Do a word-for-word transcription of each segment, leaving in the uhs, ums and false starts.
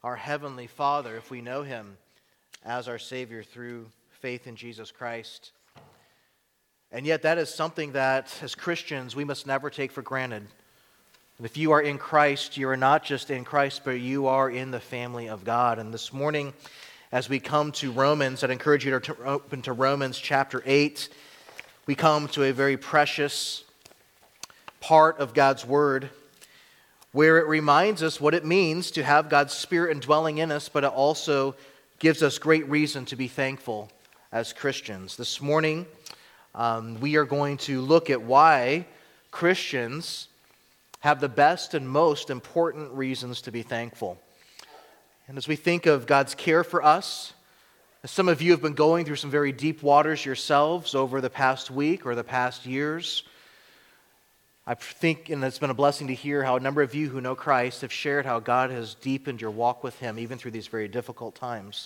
our Heavenly Father if we know Him as our Savior through faith in Jesus Christ. And yet that is something that, as Christians, we must never take for granted. And if you are in Christ, you are not just in Christ, but you are in the family of God. And this morning, as we come to Romans, I'd encourage you to open to Romans chapter eight. We come to a very precious part of God's Word, where it reminds us what it means to have God's Spirit indwelling in us, but it also gives us great reason to be thankful as Christians. This morning, um, we are going to look at why Christians have the best and most important reasons to be thankful. And as we think of God's care for us, as some of you have been going through some very deep waters yourselves over the past week or the past years, I think, and it's been a blessing to hear how a number of you who know Christ have shared how God has deepened your walk with Him even through these very difficult times.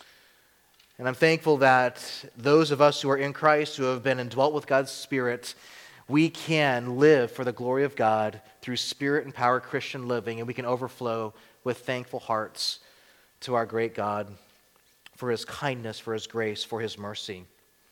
And I'm thankful that those of us who are in Christ, who have been indwelt with God's Spirit, we can live for the glory of God through Spirit-empowered Christian living, and we can overflow with thankful hearts to our great God for His kindness, for His grace, for His mercy.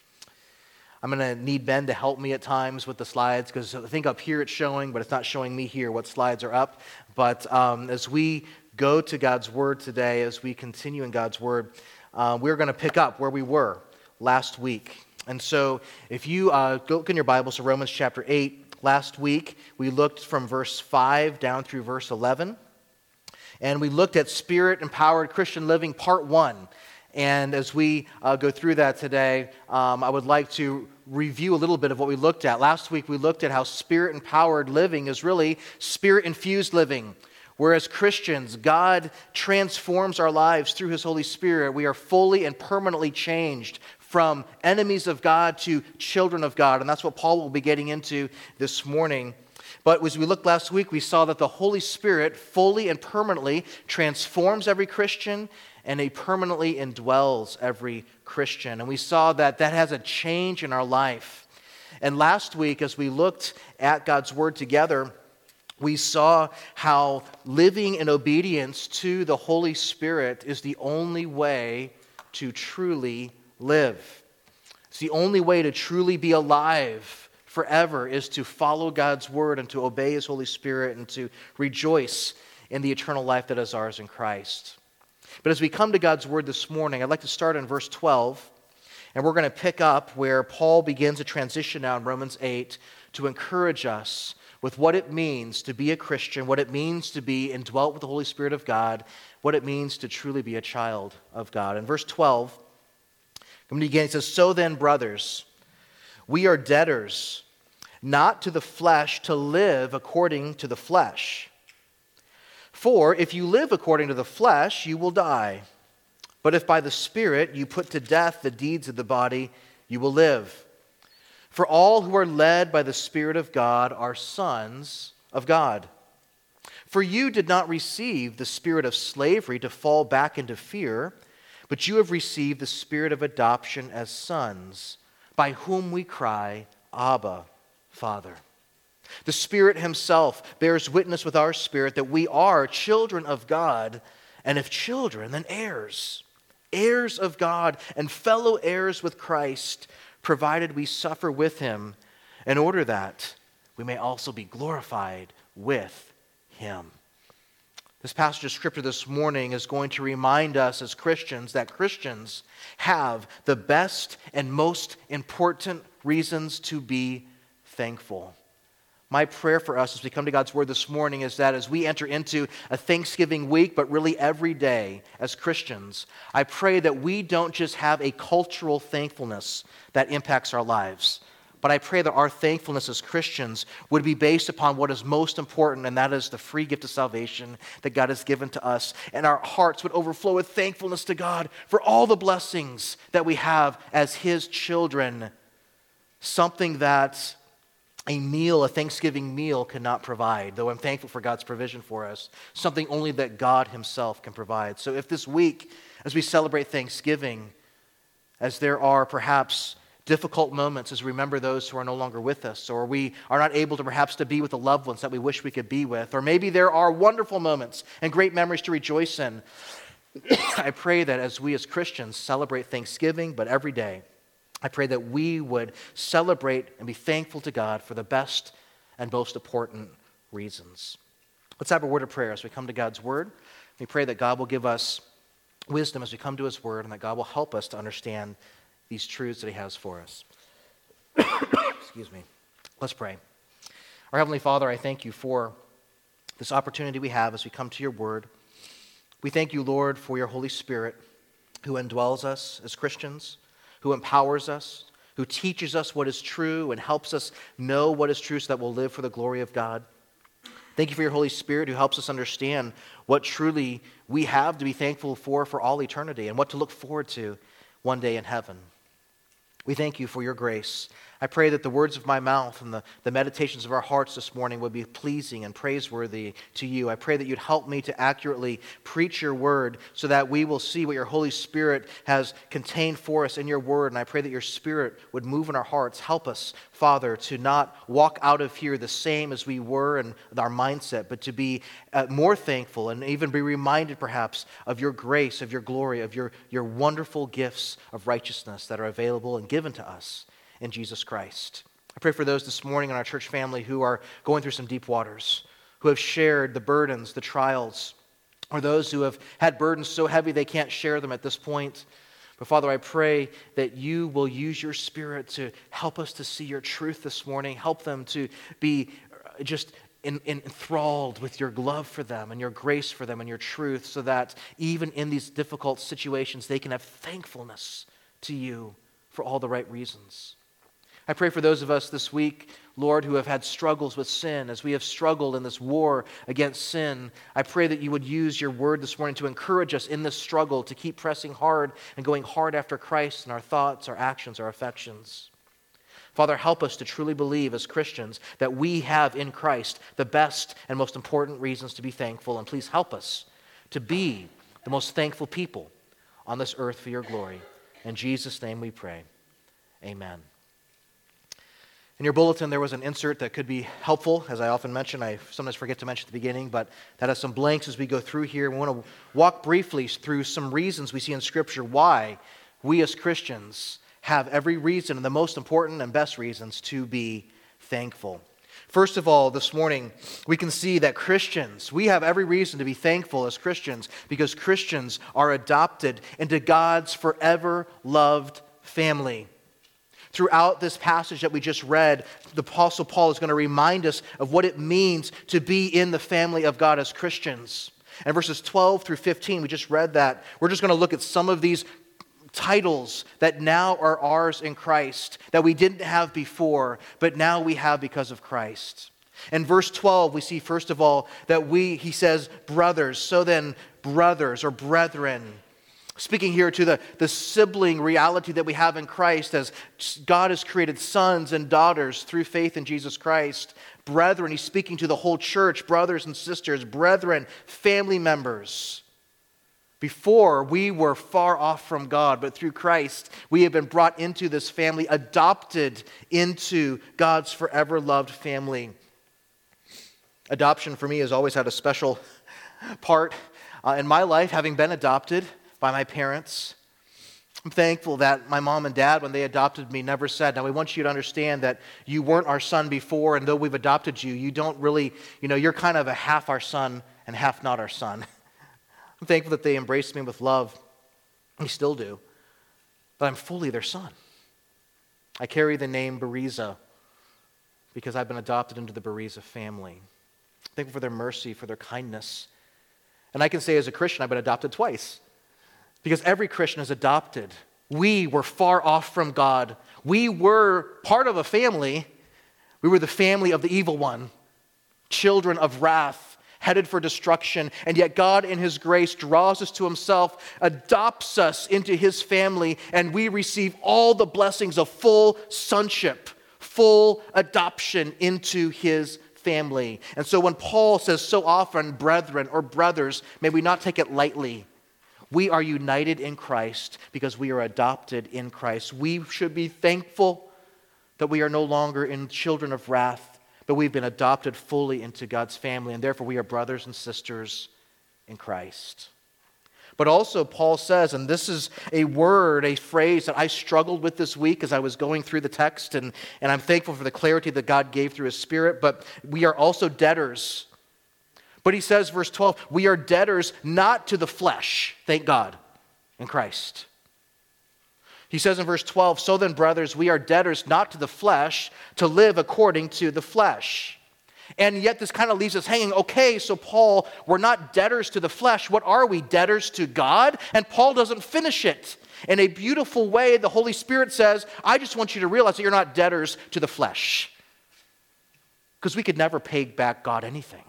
I'm going to need Ben to help me at times with the slides, because I think up here it's showing, but it's not showing me here what slides are up. But um, as we go to God's Word today, as we continue in God's Word, uh, we're going to pick up where we were last week. And so if you uh, go look in your Bibles to Romans chapter eight, last week we looked from verse five down through verse eleven. And we looked at Spirit-empowered Christian living, part one. And as we uh, go through that today, um, I would like to review a little bit of what we looked at. Last week we looked at how Spirit-empowered living is really Spirit-infused living. Whereas Christians, God transforms our lives through His Holy Spirit. We are fully and permanently changed from enemies of God to children of God. And that's what Paul will be getting into this morning. But as we looked last week, we saw that the Holy Spirit fully and permanently transforms every Christian, and He permanently indwells every Christian. And we saw that that has a change in our life. And last week, as we looked at God's Word together, we saw how living in obedience to the Holy Spirit is the only way to truly live. It's the only way to truly be alive forever is to follow God's Word and to obey His Holy Spirit and to rejoice in the eternal life that is ours in Christ. But as we come to God's Word this morning, I'd like to start in verse twelve, and we're going to pick up where Paul begins a transition now in Romans eight to encourage us with what it means to be a Christian, what it means to be indwelt with the Holy Spirit of God, what it means to truly be a child of God. In verse twelve, coming to begin, it says, "So then, brothers, we are debtors, not to the flesh, to live according to the flesh. For if you live according to the flesh, you will die. But if by the Spirit you put to death the deeds of the body, you will live. For all who are led by the Spirit of God are sons of God. For you did not receive the spirit of slavery to fall back into fear, but you have received the spirit of adoption as sons, by whom we cry, Abba, Father. The Spirit Himself bears witness with our spirit that we are children of God, and if children, then heirs, heirs of God and fellow heirs with Christ, provided we suffer with Him, in order that we may also be glorified with Him." This passage of Scripture this morning is going to remind us as Christians that Christians have the best and most important reasons to be thankful. My prayer for us as we come to God's Word this morning is that as we enter into a Thanksgiving week, but really every day as Christians, I pray that we don't just have a cultural thankfulness that impacts our lives, but I pray that our thankfulness as Christians would be based upon what is most important, and that is the free gift of salvation that God has given to us. And our hearts would overflow with thankfulness to God for all the blessings that we have as His children. Something that a meal, a Thanksgiving meal, cannot provide, though I'm thankful for God's provision for us. Something only that God Himself can provide. So if this week, as we celebrate Thanksgiving, as there are perhaps difficult moments as we remember those who are no longer with us, or we are not able to perhaps to be with the loved ones that we wish we could be with, or maybe there are wonderful moments and great memories to rejoice in. I pray that as we as Christians celebrate Thanksgiving, but every day, I pray that we would celebrate and be thankful to God for the best and most important reasons. Let's have a word of prayer as we come to God's word. We pray that God will give us wisdom as we come to his word, and that God will help us to understand these truths that he has for us. Excuse me. Let's pray. Our Heavenly Father, I thank you for this opportunity we have as we come to your word. We thank you, Lord, for your Holy Spirit who indwells us as Christians, who empowers us, who teaches us what is true and helps us know what is true so that we'll live for the glory of God. Thank you for your Holy Spirit who helps us understand what truly we have to be thankful for for all eternity and what to look forward to one day in heaven. We thank you for your grace. I pray that the words of my mouth and the, the meditations of our hearts this morning would be pleasing and praiseworthy to you. I pray that you'd help me to accurately preach your word so that we will see what your Holy Spirit has contained for us in your word. And I pray that your Spirit would move in our hearts. Help us, Father, to not walk out of here the same as we were in our mindset, but to be uh, more thankful and even be reminded perhaps of your grace, of your glory, of your, your wonderful gifts of righteousness that are available and given to us in Jesus Christ. I pray for those this morning in our church family who are going through some deep waters, who have shared the burdens, the trials, or those who have had burdens so heavy they can't share them at this point. But Father, I pray that you will use your Spirit to help us to see your truth this morning, help them to be just in, in, enthralled with your love for them and your grace for them and your truth, so that even in these difficult situations they can have thankfulness to you for all the right reasons. I pray for those of us this week, Lord, who have had struggles with sin, as we have struggled in this war against sin. I pray that you would use your word this morning to encourage us in this struggle, to keep pressing hard and going hard after Christ in our thoughts, our actions, our affections. Father, help us to truly believe as Christians that we have in Christ the best and most important reasons to be thankful, and please help us to be the most thankful people on this earth for your glory. In Jesus' name we pray. Amen. In your bulletin, there was an insert that could be helpful. As I often mention, I sometimes forget to mention at the beginning, but that has some blanks as we go through here. We want to walk briefly through some reasons we see in Scripture why we as Christians have every reason, and the most important and best reasons, to be thankful. First of all, this morning, we can see that Christians, we have every reason to be thankful as Christians because Christians are adopted into God's forever loved family. Throughout this passage that we just read, the Apostle Paul is going to remind us of what it means to be in the family of God as Christians. And verses twelve through fifteen, we just read that. We're just going to look at some of these titles that now are ours in Christ, that we didn't have before, but now we have because of Christ. In verse twelve, we see first of all that we, he says, brothers. So then, brothers or brethren. Speaking here to the, the sibling reality that we have in Christ as God has created sons and daughters through faith in Jesus Christ. Brethren, he's speaking to the whole church, brothers and sisters, brethren, family members. Before, we were far off from God, but through Christ, we have been brought into this family, adopted into God's forever loved family. Adoption for me has always had a special part uh, in my life, having been adopted by my parents. I'm thankful that my mom and dad, when they adopted me, never said, now we want you to understand that you weren't our son before, and though we've adopted you, you don't really, you know, you're kind of a half our son and half not our son. I'm thankful that they embraced me with love. They still do. But I'm fully their son. I carry the name Bariza because I've been adopted into the Bariza family. I'm thankful for their mercy, for their kindness. And I can say as a Christian, I've been adopted twice. Because every Christian is adopted. We were far off from God. We were part of a family. We were the family of the evil one, children of wrath, headed for destruction. And yet God in his grace draws us to himself, adopts us into his family, and we receive all the blessings of full sonship, full adoption into his family. And so when Paul says so often, brethren or brothers, may we not take it lightly. We are united in Christ because we are adopted in Christ. We should be thankful that we are no longer in children of wrath, but we've been adopted fully into God's family, and therefore we are brothers and sisters in Christ. But also Paul says, and this is a word, a phrase that I struggled with this week as I was going through the text, and, and I'm thankful for the clarity that God gave through His Spirit, but we are also debtors. But he says, verse twelve, we are debtors not to the flesh, thank God, in Christ. He says in verse twelve, so then, brothers, we are debtors not to the flesh, to live according to the flesh. And yet this kind of leaves us hanging. Okay, so Paul, we're not debtors to the flesh. What are we? Debtors to God? And Paul doesn't finish it. In a beautiful way, the Holy Spirit says, I just want you to realize that you're not debtors to the flesh. Because we could never pay back God anything.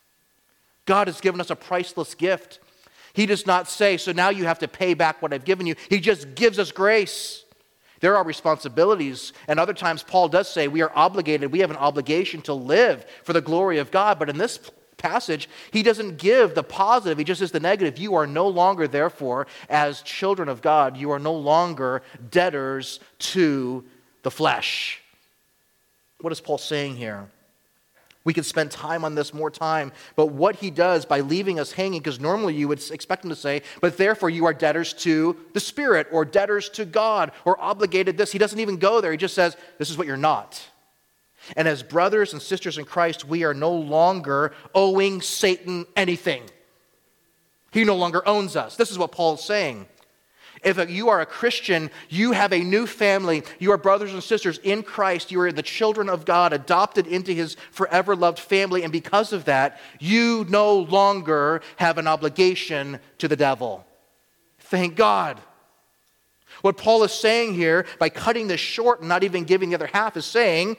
God has given us a priceless gift. He does not say, so now you have to pay back what I've given you. He just gives us grace. There are responsibilities, and other times Paul does say we are obligated, we have an obligation to live for the glory of God. But in this passage, he doesn't give the positive, he just says the negative. You are no longer, therefore, as children of God, you are no longer debtors to the flesh. What is Paul saying here? We could spend time on this, more time, but what he does by leaving us hanging, because normally you would expect him to say, but therefore you are debtors to the Spirit, or debtors to God, or obligated this. He doesn't even go there. He just says, this is what you're not. And as brothers and sisters in Christ, we are no longer owing Satan anything. He no longer owns us. This is what Paul is saying. If you are a Christian, you have a new family. You are brothers and sisters in Christ. You are the children of God, adopted into His forever loved family. And because of that, you no longer have an obligation to the devil. Thank God. What Paul is saying here, by cutting this short and not even giving the other half, is saying,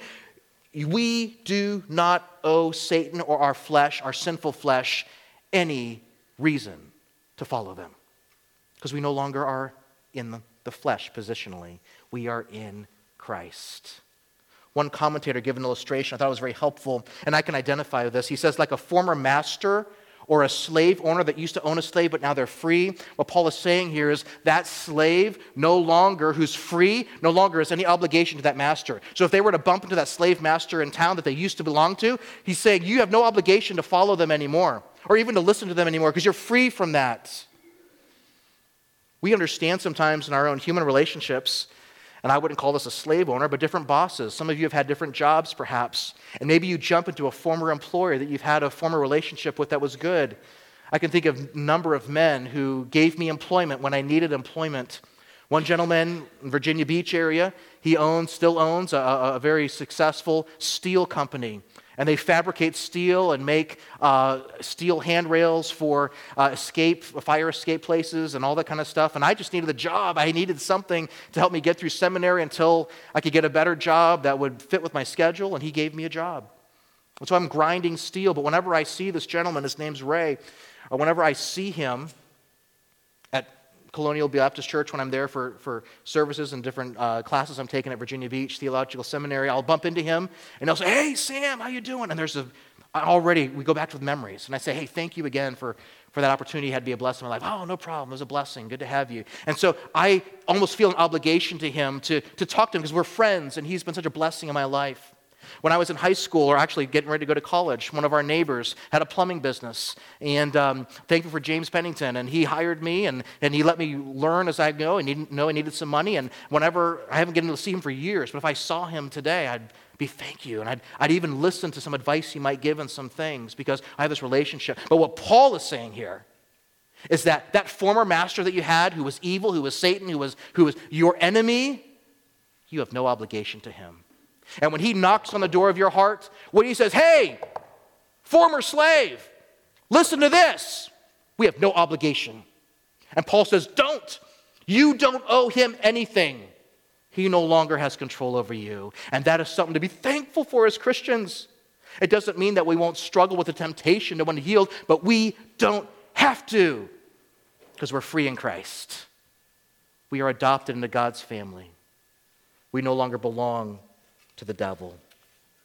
we do not owe Satan or our flesh, our sinful flesh, any reason to follow them. Because we no longer are in the flesh positionally. We are in Christ. One commentator gave an illustration I thought was very helpful, and I can identify with this. He says, like a former master or a slave owner that used to own a slave, but now they're free. What Paul is saying here is that slave no longer, who's free, no longer has any obligation to that master. So if they were to bump into that slave master in town that they used to belong to, he's saying you have no obligation to follow them anymore, or even to listen to them anymore, because you're free from that. We understand sometimes in our own human relationships, and I wouldn't call this a slave owner, but different bosses. Some of you have had different jobs perhaps, and maybe you jump into a former employer that you've had a former relationship with that was good. I can think of a number of men who gave me employment when I needed employment. One gentleman in Virginia Beach area, he owns, still owns a, a very successful steel company. And they fabricate steel and make uh, steel handrails for uh, escape, fire escape places and all that kind of stuff. And I just needed a job. I needed something to help me get through seminary until I could get a better job that would fit with my schedule. And he gave me a job. And so I'm grinding steel. But whenever I see this gentleman, his name's Ray, or whenever I see him at Colonial Baptist Church when I'm there for, for services and different uh, classes I'm taking at Virginia Beach Theological Seminary, I'll bump into him and he'll say, hey, Sam, how you doing? And there's a, already, we go back to the memories. And I say, hey, thank you again for, for that opportunity. It had to be a blessing in my life. Oh, no problem. It was a blessing. Good to have you. And so I almost feel an obligation to him to, to talk to him because we're friends and he's been such a blessing in my life. When I was in high school, or actually getting ready to go to college, one of our neighbors had a plumbing business. And um, thankful for James Pennington. And he hired me, and, and he let me learn as I go. And he didn't know I needed some money. And whenever, I haven't gotten to see him for years, but if I saw him today, I'd be thank you. And I'd, I'd even listen to some advice he might give on some things because I have this relationship. But what Paul is saying here is that that former master that you had who was evil, who was Satan, who was, who was your enemy, you have no obligation to him. And when he knocks on the door of your heart, when he says, hey, former slave, listen to this, we have no obligation. And Paul says, don't. You don't owe him anything. He no longer has control over you. And that is something to be thankful for as Christians. It doesn't mean that we won't struggle with the temptation to want to yield, but we don't have to because we're free in Christ. We are adopted into God's family. We no longer belong to the devil.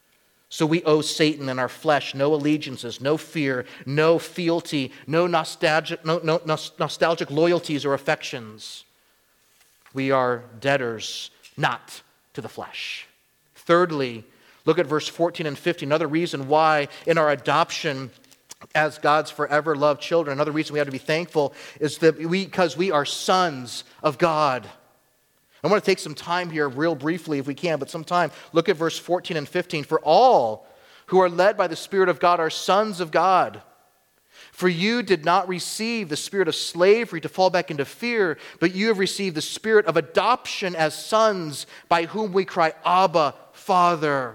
So we owe Satan and our flesh no allegiances, no fear, no fealty, no nostalgic, no, no, nostalgic loyalties or affections. We are debtors, not to the flesh. Thirdly, look at verse fourteen and fifteen. Another reason why in our adoption as God's forever loved children, another reason we have to be thankful is that we, because we are sons of God. I want to take some time here real briefly if we can, but some time. Look at verse fourteen and fifteen. For all who are led by the Spirit of God are sons of God. For you did not receive the spirit of slavery to fall back into fear, but you have received the spirit of adoption as sons, by whom we cry, Abba, Father.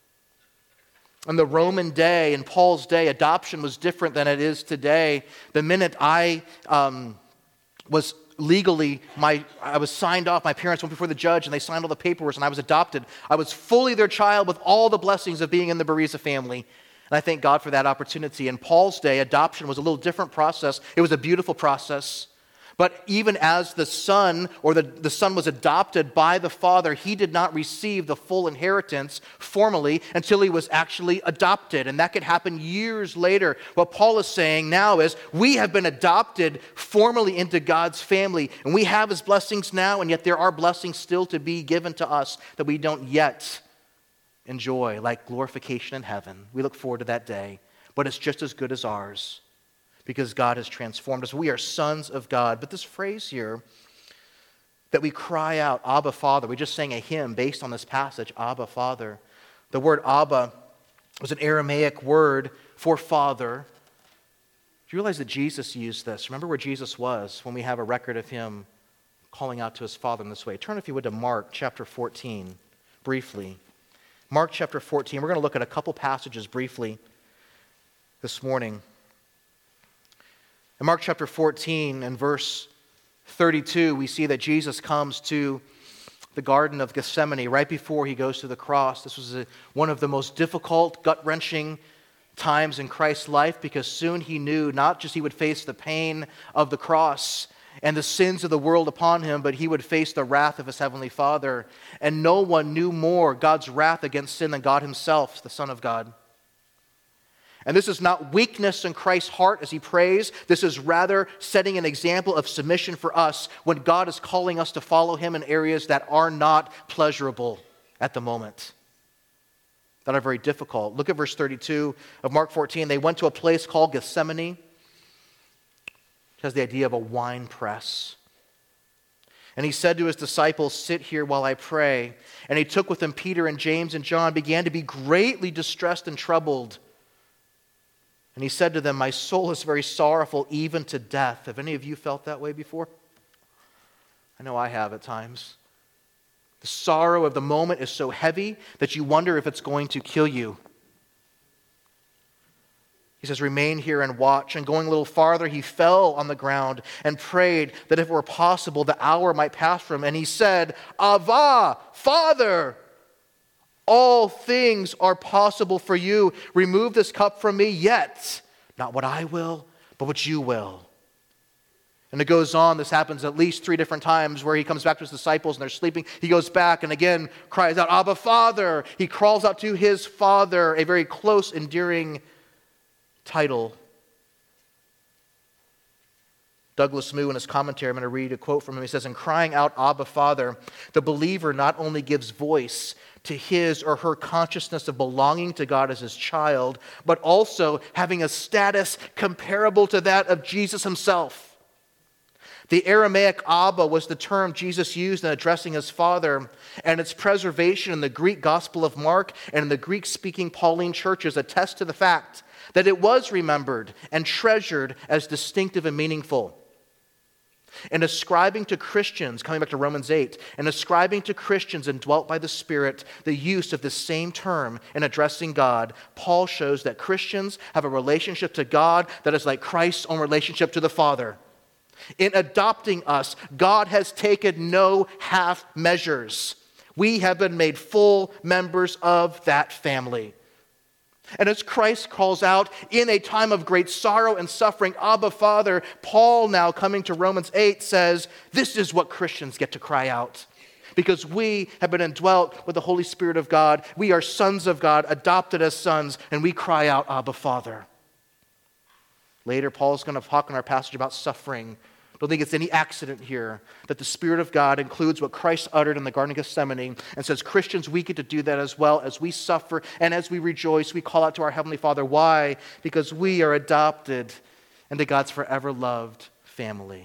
In the Roman day, in Paul's day, adoption was different than it is today. The minute I um, was legally, my I was signed off, my parents went before the judge and they signed all the paperwork and I was adopted. I was fully their child with all the blessings of being in the Bereza family. And I thank God for that opportunity. In Paul's day, adoption was a little different process. It was a beautiful process. But even as the son, or the, the son was adopted by the father, he did not receive the full inheritance formally until he was actually adopted. And that could happen years later. What Paul is saying now is, we have been adopted formally into God's family, and we have his blessings now, and yet there are blessings still to be given to us that we don't yet enjoy, like glorification in heaven. We look forward to that day, but it's just as good as ours, because God has transformed us. We are sons of God. But this phrase here, that we cry out, Abba, Father. We just sang a hymn based on this passage, Abba, Father. The word Abba was an Aramaic word for father. Do you realize that Jesus used this? Remember where Jesus was when we have a record of him calling out to his Father in this way. Turn, if you would, to Mark chapter fourteen, briefly. Mark chapter fourteen. We're going to look at a couple passages briefly this morning. In Mark chapter fourteen and verse thirty-two, we see that Jesus comes to the Garden of Gethsemane right before he goes to the cross. This was a, one of the most difficult, gut-wrenching times in Christ's life, because soon he knew not just he would face the pain of the cross and the sins of the world upon him, but he would face the wrath of his heavenly Father. And no one knew more God's wrath against sin than God himself, the Son of God. And this is not weakness in Christ's heart as he prays. This is rather setting an example of submission for us when God is calling us to follow him in areas that are not pleasurable at the moment, that are very difficult. Look at verse thirty-two of Mark fourteen. They went to a place called Gethsemane, which has the idea of a wine press. And he said to his disciples, sit here while I pray. And he took with him Peter and James and John, began to be greatly distressed and troubled. And he said to them, my soul is very sorrowful, even to death. Have any of you felt that way before? I know I have at times. The sorrow of the moment is so heavy that you wonder if it's going to kill you. He says, remain here and watch. And going a little farther, he fell on the ground and prayed that if it were possible, the hour might pass from him. And he said, Ava, Father, all things are possible for you. Remove this cup from me, yet not what I will, but what you will. And it goes on. This happens at least three different times where he comes back to his disciples and they're sleeping. He goes back and again cries out, Abba, Father. He crawls out to his Father, a very close, endearing title. Douglas Moo in his commentary, I'm going to read a quote from him. He says, in crying out, Abba, Father, the believer not only gives voice to his or her consciousness of belonging to God as his child, but also having a status comparable to that of Jesus himself. The Aramaic Abba was the term Jesus used in addressing his Father, and its preservation in the Greek Gospel of Mark and in the Greek-speaking Pauline churches attest to the fact that it was remembered and treasured as distinctive and meaningful. And ascribing to Christians, coming back to Romans eight, and ascribing to Christians indwelt by the Spirit the use of the same term in addressing God, Paul shows that Christians have a relationship to God that is like Christ's own relationship to the Father. In adopting us, God has taken no half measures. We have been made full members of that family. And as Christ calls out in a time of great sorrow and suffering, Abba, Father, Paul now coming to Romans eight says, this is what Christians get to cry out. Because we have been indwelt with the Holy Spirit of God. We are sons of God, adopted as sons, and we cry out, Abba, Father. Later, Paul is going to talk in our passage about suffering. I don't think it's any accident here that the Spirit of God includes what Christ uttered in the Garden of Gethsemane and says, Christians, we get to do that as well. As we suffer and as we rejoice, we call out to our Heavenly Father. Why? Because we are adopted into God's forever loved family.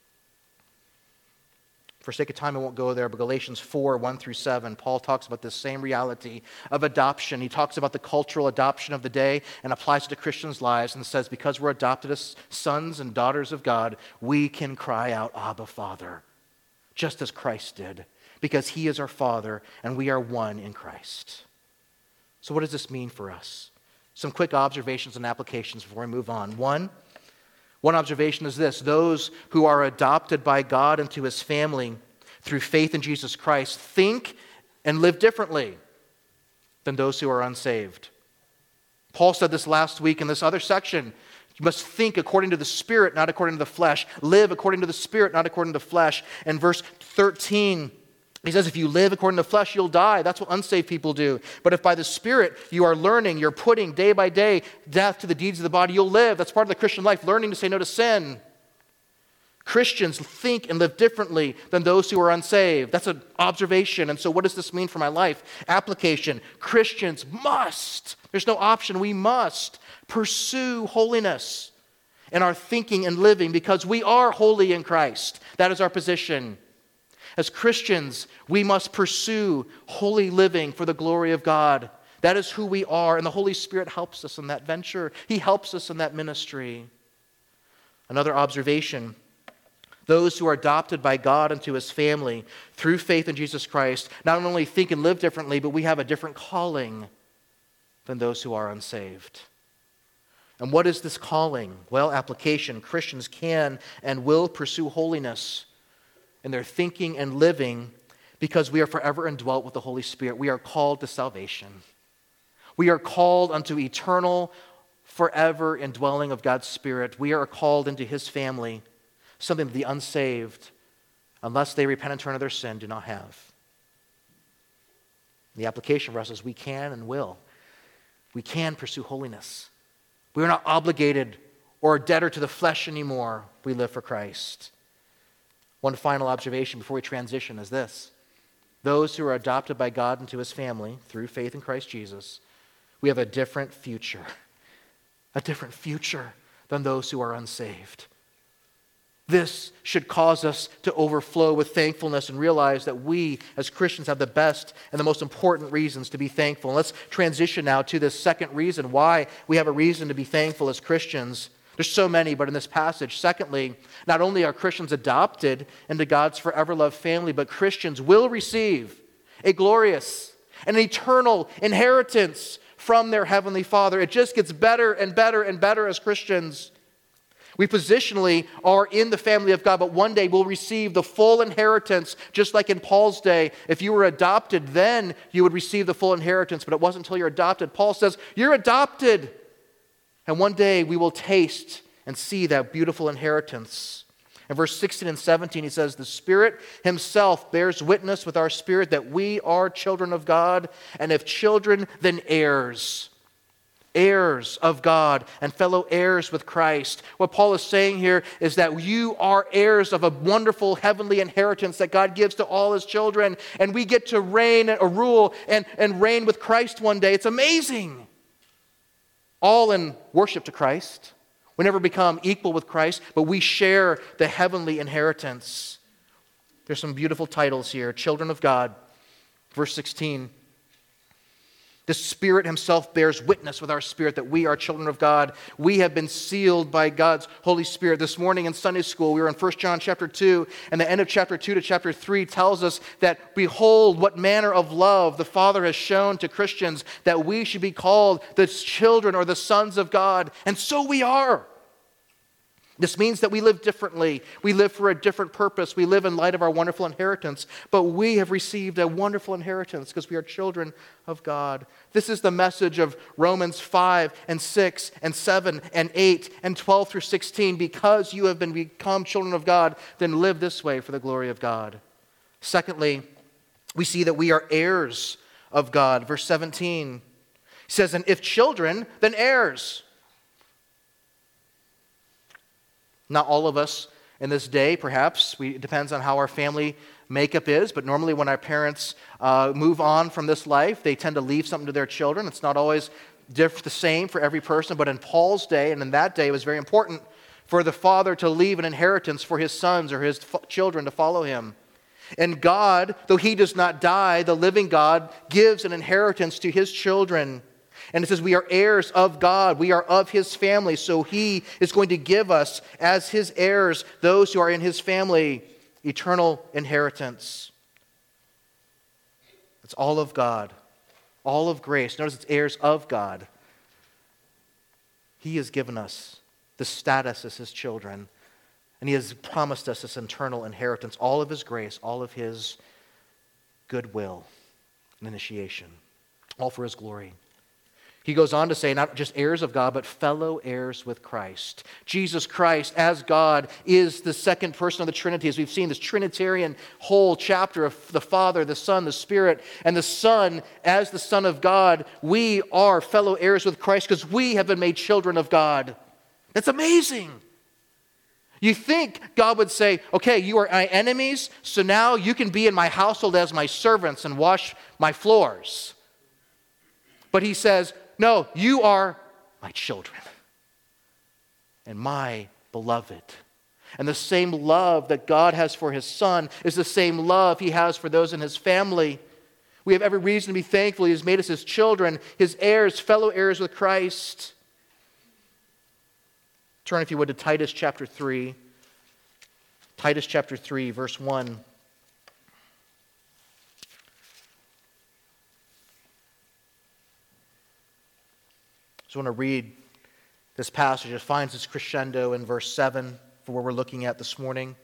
For sake of time, I won't go there, but Galatians four, one through seven, Paul talks about this same reality of adoption. He talks about the cultural adoption of the day and applies it to Christians' lives and says, because we're adopted as sons and daughters of God, we can cry out, Abba, Father, just as Christ did, because he is our Father and we are one in Christ. So what does this mean for us? Some quick observations and applications before we move on. One, One observation is this: those who are adopted by God into his family through faith in Jesus Christ think and live differently than those who are unsaved. Paul said this last week in this other section. You must think according to the Spirit, not according to the flesh. Live according to the Spirit, not according to the flesh. And verse thirteen, he says, if you live according to the flesh, you'll die. That's what unsaved people do. But if by the Spirit you are learning, you're putting day by day death to the deeds of the body, you'll live. That's part of the Christian life, learning to say no to sin. Christians think and live differently than those who are unsaved. That's an observation. And so what does this mean for my life? Application. Christians must, there's no option, we must pursue holiness in our thinking and living because we are holy in Christ. That is our position. As Christians, we must pursue holy living for the glory of God. That is who we are, and the Holy Spirit helps us in that venture. He helps us in that ministry. Another observation, those who are adopted by God into his family through faith in Jesus Christ not only think and live differently, but we have a different calling than those who are unsaved. And what is this calling? Well, application. Christians can and will pursue holiness in their thinking and living because we are forever indwelt with the Holy Spirit. We are called to salvation. We are called unto eternal, forever indwelling of God's Spirit. We are called into his family, something that the unsaved, unless they repent and turn of their sin, do not have. The application for us is we can and will. We can pursue holiness. We are not obligated or a debtor to the flesh anymore. We live for Christ. One final observation before we transition is this: those who are adopted by God into his family through faith in Christ Jesus, we have a different future, a different future than those who are unsaved. This should cause us to overflow with thankfulness and realize that we as Christians have the best and the most important reasons to be thankful. And let's transition now to this second reason why we have a reason to be thankful as Christians. There's so many, but in this passage, secondly, not only are Christians adopted into God's forever loved family, but Christians will receive a glorious and eternal inheritance from their Heavenly Father. It just gets better and better and better as Christians. We positionally are in the family of God, but one day we'll receive the full inheritance, just like in Paul's day. If you were adopted, then you would receive the full inheritance, but it wasn't until you're adopted. Paul says, you're adopted. And one day we will taste and see that beautiful inheritance. In verse sixteen and seventeen, he says, the Spirit himself bears witness with our spirit that we are children of God, and if children, then heirs. Heirs of God and fellow heirs with Christ. What Paul is saying here is that you are heirs of a wonderful heavenly inheritance that God gives to all his children, and we get to reign or rule and, and reign with Christ one day. It's amazing. All in worship to Christ. We never become equal with Christ, but we share the heavenly inheritance. There's some beautiful titles here. Children of God. Verse sixteen. The Spirit himself bears witness with our spirit that we are children of God. We have been sealed by God's Holy Spirit. This morning in Sunday school, we were in First John chapter two, and the end of chapter two to chapter three tells us that, behold, what manner of love the Father has shown to Christians, that we should be called the children or the sons of God. And so we are. This means that we live differently. We live for a different purpose. We live in light of our wonderful inheritance. But we have received a wonderful inheritance because we are children of God. This is the message of Romans five and six and seven and eight and twelve through sixteen. Because you have been become children of God, then live this way for the glory of God. Secondly, We see that we are heirs of God. Verse seventeen says, and if children, then heirs. Not all of us in this day, perhaps. We, it depends on how our family makeup is, but normally when our parents uh, move on from this life, they tend to leave something to their children. It's not always diff- the same for every person, but in Paul's day and in that day, it was very important for the father to leave an inheritance for his sons or his f- children to follow him. And God, though he does not die, the living God, gives an inheritance to his children. And it says we are heirs of God. We are of his family. So he is going to give us, as his heirs, those who are in his family, eternal inheritance. It's all of God. All of grace. Notice it's heirs of God. He has given us the status as his children. And he has promised us this eternal inheritance, all of his grace, all of his goodwill and initiation, all for his glory. He goes on to say, not just heirs of God, but fellow heirs with Christ. Jesus Christ, as God, is the second person of the Trinity. As we've seen, this Trinitarian whole chapter of the Father, the Son, the Spirit, and the Son, as the Son of God, we are fellow heirs with Christ because we have been made children of God. That's amazing. You think God would say, okay, you are my enemies, so now you can be in my household as my servants and wash my floors. But he says, no, you are my children and my beloved. And the same love that God has for his Son is the same love he has for those in his family. We have every reason to be thankful. He has made us his children, his heirs, fellow heirs with Christ. Turn, if you would, to Titus chapter three. Titus chapter three, verse one. So I want to read this passage. It finds its crescendo in verse seven for where we're looking at this morning.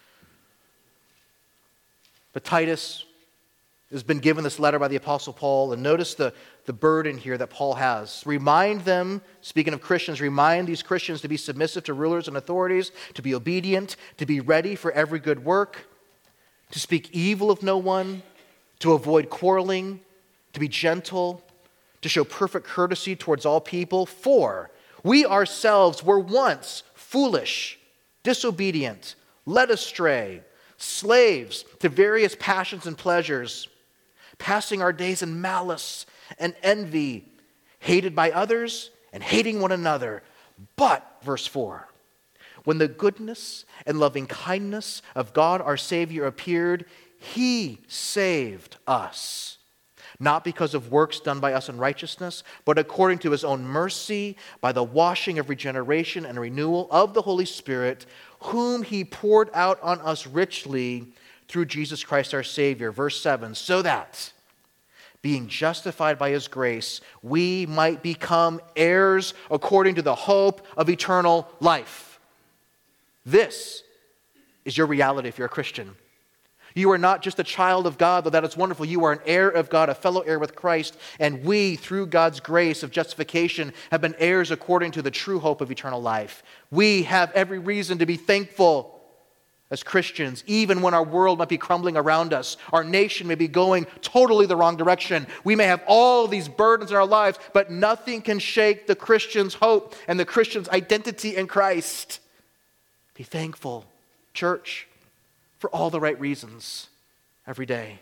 But Titus has been given this letter by the Apostle Paul, and notice the, the burden here that Paul has. Remind them, speaking of Christians, remind these Christians to be submissive to rulers and authorities, to be obedient, to be ready for every good work, to speak evil of no one, to avoid quarreling, to be gentle, to show perfect courtesy towards all people. For we ourselves were once foolish, disobedient, led astray, slaves to various passions and pleasures, passing our days in malice and envy, hated by others and hating one another. But, verse four, when the goodness and loving kindness of God our Savior appeared, he saved us, not because of works done by us in righteousness, but according to his own mercy, by the washing of regeneration and renewal of the Holy Spirit, whom he poured out on us richly through Jesus Christ our Savior. Verse seven, so that, being justified by his grace, we might become heirs according to the hope of eternal life. This is your reality if you're a Christian. You are not just a child of God, though that is wonderful. You are an heir of God, a fellow heir with Christ, and we, through God's grace of justification, have been heirs according to the true hope of eternal life. We have every reason to be thankful as Christians, even when our world might be crumbling around us. Our nation may be going totally the wrong direction. We may have all these burdens in our lives, but nothing can shake the Christian's hope and the Christian's identity in Christ. Be thankful, church, for all the right reasons every day.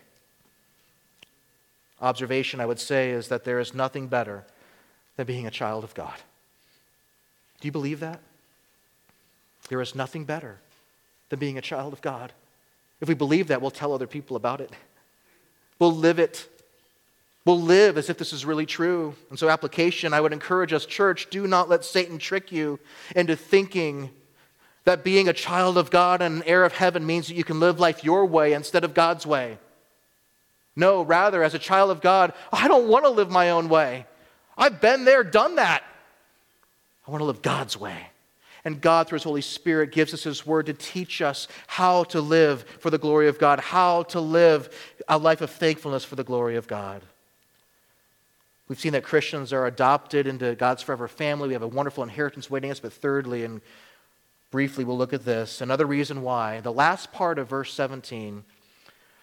Observation, I would say, is that there is nothing better than being a child of God. Do you believe that? There is nothing better than being a child of God. If we believe that, we'll tell other people about it. We'll live it. We'll live as if this is really true. And so application, I would encourage us, church, do not let Satan trick you into thinking that being a child of God and an heir of heaven means that you can live life your way instead of God's way. No, rather, as a child of God, I don't want to live my own way. I've been there, done that. I want to live God's way. And God, through his Holy Spirit, gives us his word to teach us how to live for the glory of God, how to live a life of thankfulness for the glory of God. We've seen that Christians are adopted into God's forever family. We have a wonderful inheritance waiting us. But thirdly, and briefly, we'll look at this. Another reason why. The last part of verse seventeen,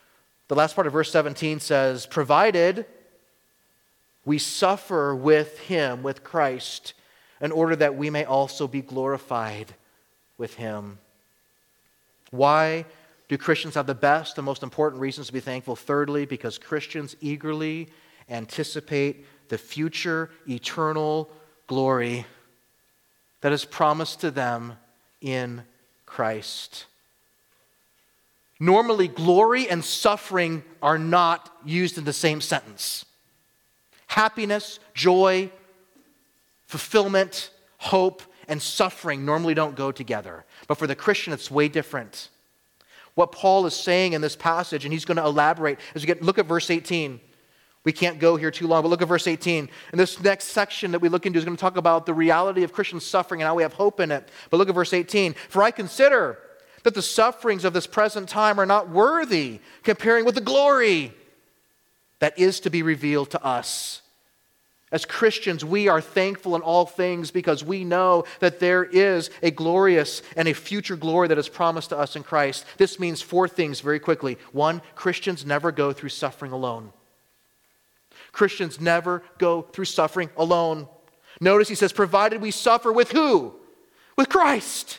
The last part of verse seventeen says, provided we suffer with him, with Christ, in order that we may also be glorified with him. Why do Christians have the best and most important reasons to be thankful? Thirdly, because Christians eagerly anticipate the future eternal glory that is promised to them in Christ. Normally, glory and suffering are not used in the same sentence. Happiness, joy, fulfillment, hope, and suffering normally don't go together. But for the Christian, it's way different. What Paul is saying in this passage, and he's going to elaborate as we get, look at verse eighteen. We can't go here too long, but look at verse eighteen. And this next section that we look into is going to talk about the reality of Christian suffering and how we have hope in it. But look at verse eighteen. For I consider that the sufferings of this present time are not worthy comparing with the glory that is to be revealed to us. As Christians, we are thankful in all things because we know that there is a glorious and a future glory that is promised to us in Christ. This means four things very quickly. One, Christians never go through suffering alone. Christians never go through suffering alone. Notice he says, provided we suffer with who? With Christ.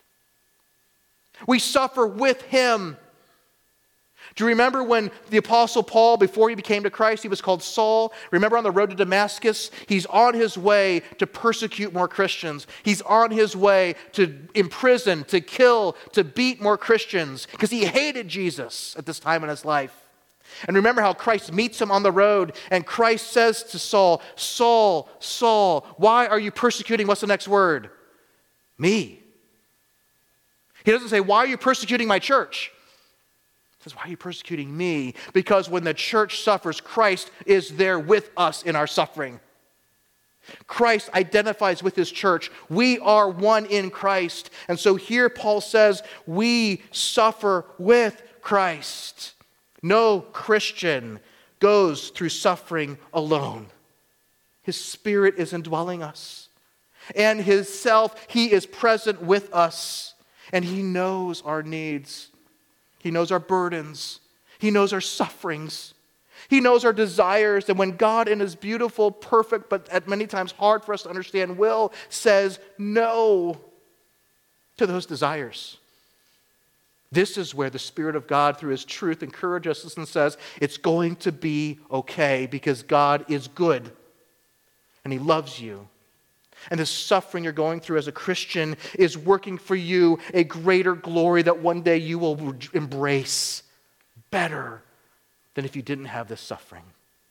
We suffer with him. Do you remember when the Apostle Paul, before he became to Christ, he was called Saul? Remember on the road to Damascus? He's on his way to persecute more Christians. He's on his way to imprison, to kill, to beat more Christians because he hated Jesus at this time in his life. And remember how Christ meets him on the road and Christ says to Saul, Saul, Saul, why are you persecuting? What's the next word? Me. He doesn't say, why are you persecuting my church? He says, why are you persecuting me? Because when the church suffers, Christ is there with us in our suffering. Christ identifies with his church. We are one in Christ. And so here Paul says, we suffer with Christ. No Christian goes through suffering alone. His Spirit is indwelling us. And his self, he is present with us. And he knows our needs. He knows our burdens. He knows our sufferings. He knows our desires. And when God in his beautiful, perfect, but at many times hard for us to understand will, says no to those desires. This is where the Spirit of God, through his truth, encourages us and says, it's going to be okay because God is good and he loves you. And the suffering you're going through as a Christian is working for you a greater glory that one day you will embrace better than if you didn't have this suffering.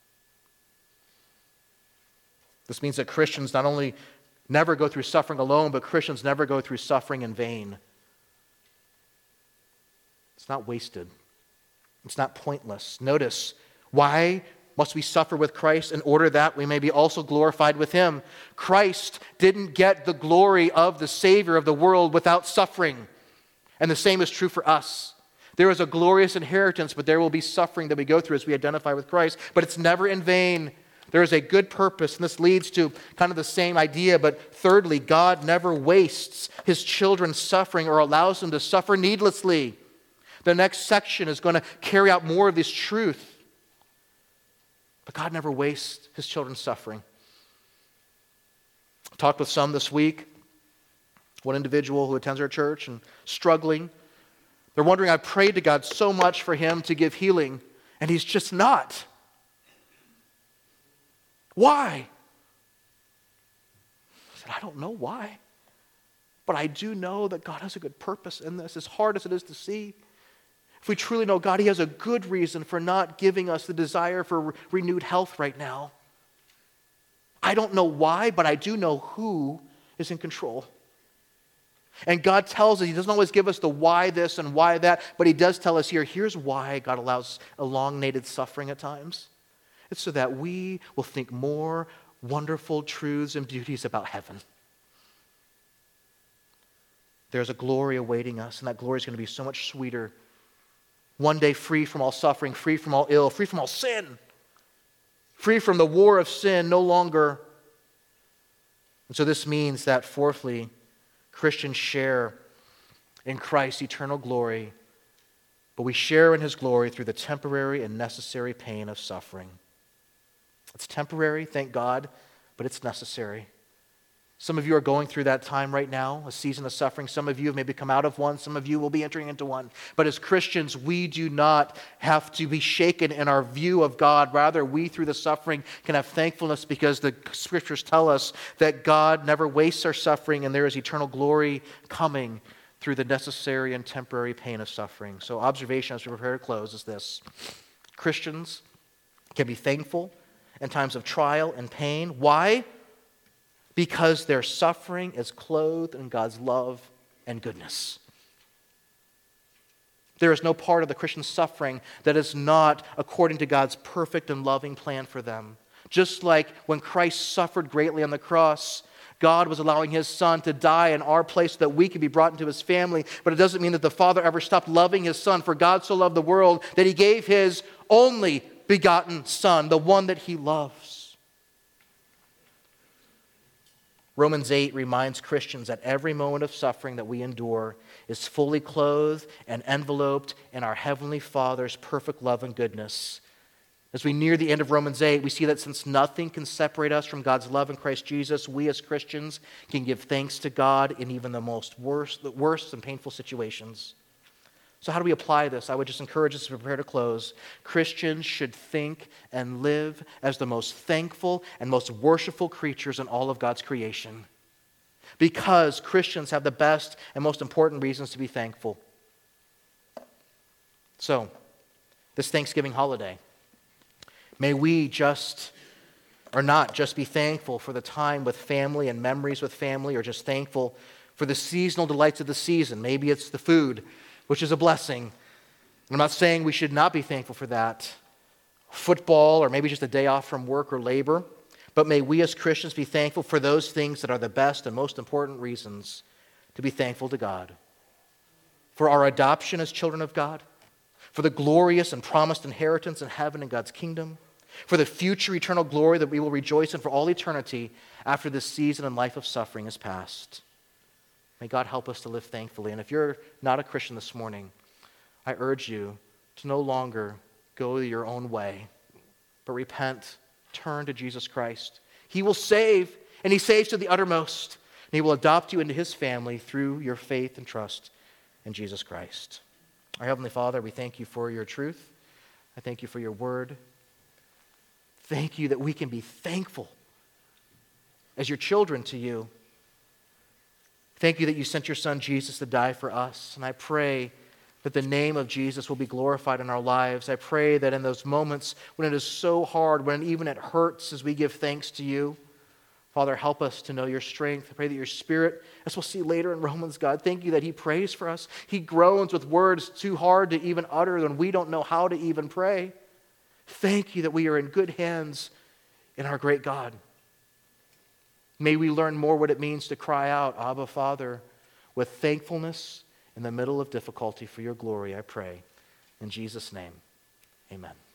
This means that Christians not only never go through suffering alone, but Christians never go through suffering in vain. It's not wasted. It's not pointless. Notice, why must we suffer with Christ in order that we may be also glorified with him? Christ didn't get the glory of the Savior of the world without suffering. And the same is true for us. There is a glorious inheritance, but there will be suffering that we go through as we identify with Christ. But it's never in vain. There is a good purpose, and this leads to kind of the same idea. But thirdly, God never wastes his children's suffering or allows them to suffer needlessly. The next section is going to carry out more of this truth. But God never wastes his children's suffering. I talked with some this week. One individual who attends our church and struggling. They're wondering, I prayed to God so much for him to give healing, and he's just not. Why? I said, I don't know why. But I do know that God has a good purpose in this, as hard as it is to see. If we truly know God, he has a good reason for not giving us the desire for re- renewed health right now. I don't know why, but I do know who is in control. And God tells us, he doesn't always give us the why this and why that, but he does tell us here, here's why God allows elongated suffering at times. It's so that we will think more wonderful truths and beauties about heaven. There's a glory awaiting us, and that glory is going to be so much sweeter. One day free from all suffering, free from all ill, free from all sin, free from the war of sin no longer. And so this means that, fourthly, Christians share in Christ's eternal glory but we share in his glory through the temporary and necessary pain of suffering. It's temporary, thank God, but it's necessary. Some of you are going through that time right now, a season of suffering. Some of you have maybe come out of one. Some of you will be entering into one. But as Christians, we do not have to be shaken in our view of God. Rather, we, through the suffering, can have thankfulness because the Scriptures tell us that God never wastes our suffering and there is eternal glory coming through the necessary and temporary pain of suffering. So observation as we prepare to close is this. Christians can be thankful in times of trial and pain. Why? Because their suffering is clothed in God's love and goodness. There is no part of the Christian suffering that is not according to God's perfect and loving plan for them. Just like when Christ suffered greatly on the cross, God was allowing his Son to die in our place so that we could be brought into his family. But it doesn't mean that the Father ever stopped loving his Son. For God so loved the world that he gave his only begotten Son, the one that he loves. Romans eight reminds Christians that every moment of suffering that we endure is fully clothed and enveloped in our Heavenly Father's perfect love and goodness. As we near the end of Romans eight, we see that since nothing can separate us from God's love in Christ Jesus, we as Christians can give thanks to God in even the most worst, the worst and painful situations. So how do we apply this? I would just encourage us to prepare to close. Christians should think and live as the most thankful and most worshipful creatures in all of God's creation. Because Christians have the best and most important reasons to be thankful. So, this Thanksgiving holiday, may we just, or not just be thankful for the time with family and memories with family, or just thankful for the seasonal delights of the season. Maybe it's the food, which is a blessing. I'm not saying we should not be thankful for that. Football, or maybe just a day off from work or labor. But may we as Christians be thankful for those things that are the best and most important reasons to be thankful to God. For our adoption as children of God. For the glorious and promised inheritance in heaven and God's kingdom. For the future eternal glory that we will rejoice in for all eternity after this season and life of suffering is past. May God help us to live thankfully. And if you're not a Christian this morning, I urge you to no longer go your own way, but repent, turn to Jesus Christ. He will save, and he saves to the uttermost. And he will adopt you into his family through your faith and trust in Jesus Christ. Our Heavenly Father, we thank you for your truth. I thank you for your word. Thank you that we can be thankful as your children to you. Thank you that you sent your Son Jesus to die for us. And I pray that the name of Jesus will be glorified in our lives. I pray that in those moments when it is so hard, when even it hurts as we give thanks to you, Father, help us to know your strength. I pray that your Spirit, as we'll see later in Romans, God, thank you that he prays for us. He groans with words too hard to even utter when we don't know how to even pray. Thank you that we are in good hands in our great God. May we learn more what it means to cry out, Abba, Father, with thankfulness in the middle of difficulty for your glory, I pray. In Jesus' name, amen.